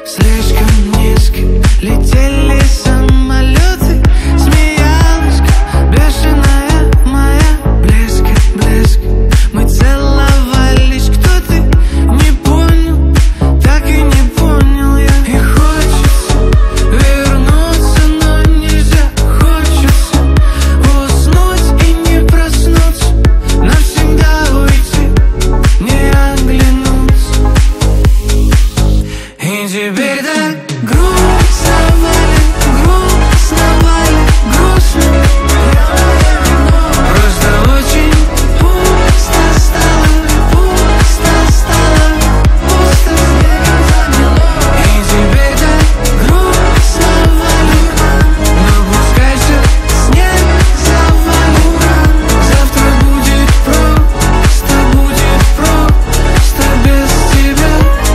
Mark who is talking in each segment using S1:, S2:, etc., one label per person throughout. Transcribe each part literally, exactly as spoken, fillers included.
S1: Слишком низко летели самолеты, смеялась, как бешеная моя. Близко, близко мы целовались. Кто ты? Не понял, так и не понял я. И хочется вернуться, но нельзя. Хочется уснуть и не проснуться, навсегда уйти, не оглянуться. И теперь так грустно валит, грустно валит, грустно. Просто очень пусто стало, пусто стало, пусто снегом замело. И теперь так грустно валит, но пускай все снег завалит. Завтра будет просто, будет просто без тебя.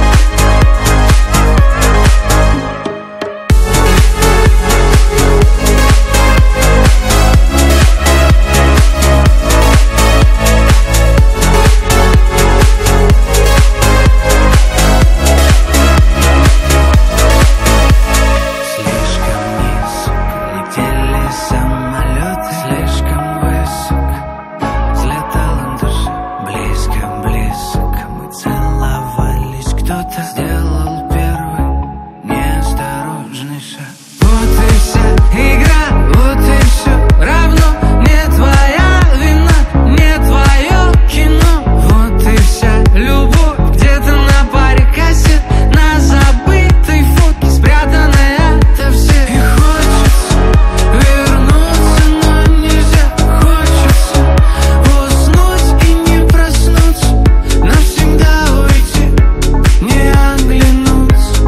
S1: Слишком низко летели самолеты, слишком высоко взлетала душа. Близко, близко мы целовались. Кто-то сделал первый неосторожный шаг. Вот и вся игра, вот и все равно. Не твоя вина, не твое кино. Вот и вся любовь где-то на паре кассет, на забытой фотке спрятанная ото всех. И хочется вернуться, но нельзя. Хочется уснуть и не проснуться, навсегда уйти, не оглянуться.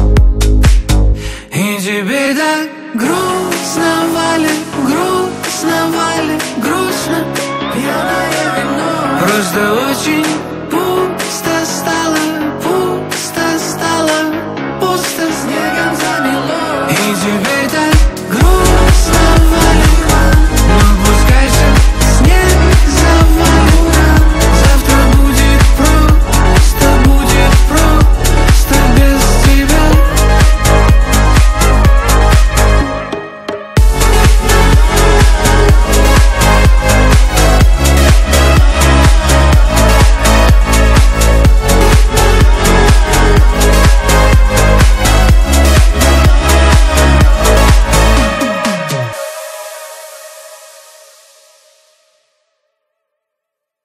S1: И теперь так грустно валит, грустно валит, грустно. Пьяное вино. Просто очень пусто стало, пусто стало, пусто снегом замело. И теперь